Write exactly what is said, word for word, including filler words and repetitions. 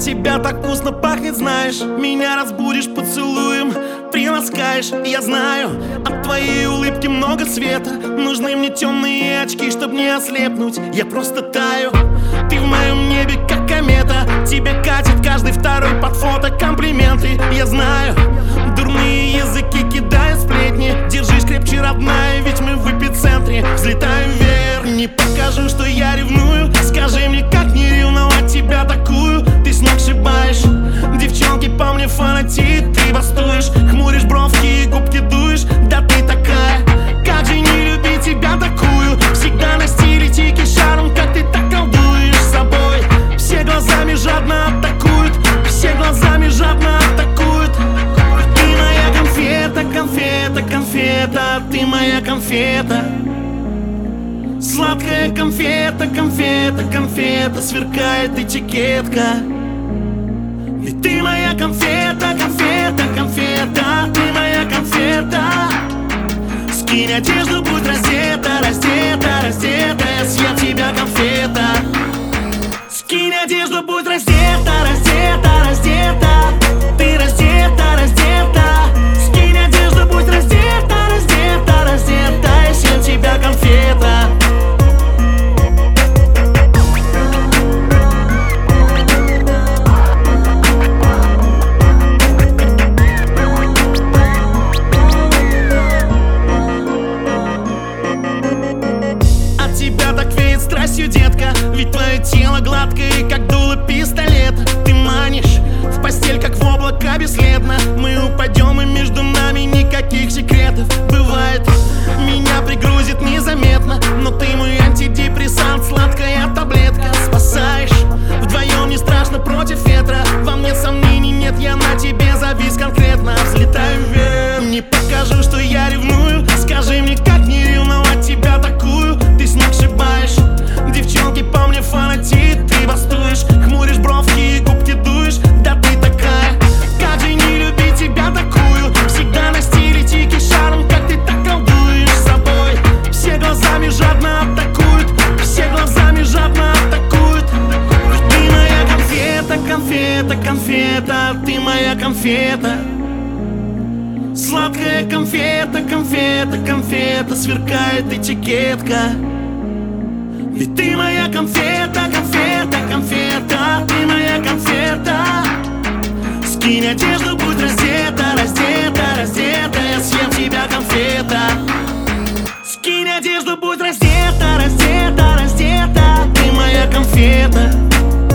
тебя так вкусно пахнет, знаешь. Меня разбудишь поцелуем, приласкаешь. Я знаю, от твоей улыбки много света. Нужны мне темные очки, чтоб не ослепнуть. Я просто таю, ты в моем небе как комета. Тебе катит каждый второй под фото комплименты. Я знаю, дурные языки кидают сплетни. Держись крепче, родная, ведь мы в эпицентре. Взлетаем вверх, не покажу, что я ревную. Скажи мне, как не ревновать тебя такую. Ты с ног сшибаешь, девчонки по мне фанатеют. Ты бастуешь, хмуришь бровки и губки дуешь. Да ты такая, как же не любить тебя такую. Всегда на стиле тики шаром, как ты так колдуешь с собой. Все глазами жадно атакуют, все глазами жадно атакуют. Ты моя конфета, конфета, конфета. Ты моя конфета. Сладкая конфета, конфета, конфета. Сверкает этикетка. Ведь ты моя конфета, конфета, конфета. Ты моя конфета. Скинь одежду, будь раздета, раздета, раздета. Я съем тебя, конфета. Скинь одежду, будь раздета, раздета, раздета. Ты раздета, раздета. Скинь одежду, будь раздета, раздета, раздета. Я съем тебя, конфета. Страстью, детка, ведь твое тело гладкое, как дуло пистолета. Ты манишь в постель, как в облака бесследно. Мы упадем, и между нами никаких секретов. Бывает, меня пригрузит незаметно, но ты мой антидепрессант, сладкая таблетка. Спасаешь, вдвоем не страшно против ветра. Во мне сомнений нет, я на тебе завис конкретно. Взлетаю вверх, не покажу, что я ревную. Скажи мне, как не ревновать тебя такую. Ты с ног сшибаешь, девчонки по мне фанатеют. Ты бастуешь, хмуришь бровки и губки дуешь. Да ты такая, как же не любить тебя такую. Всегда на стиле тики шаром, как ты так колдуешь с собой. Все глазами жадно атакуют, все глазами жадно атакуют. Ты моя конфета, конфета, конфета. Ты моя конфета. Сладкая конфета, конфета, конфета. Сверкает этикетка. Ведь ты моя конфета, конфета, конфета. Ты моя конфета. Скинь одежду, будь раздета, раздета, раздета. Я съем тебя, конфета. Скинь одежду, будь раздета, раздета, раздета. Ты моя конфета.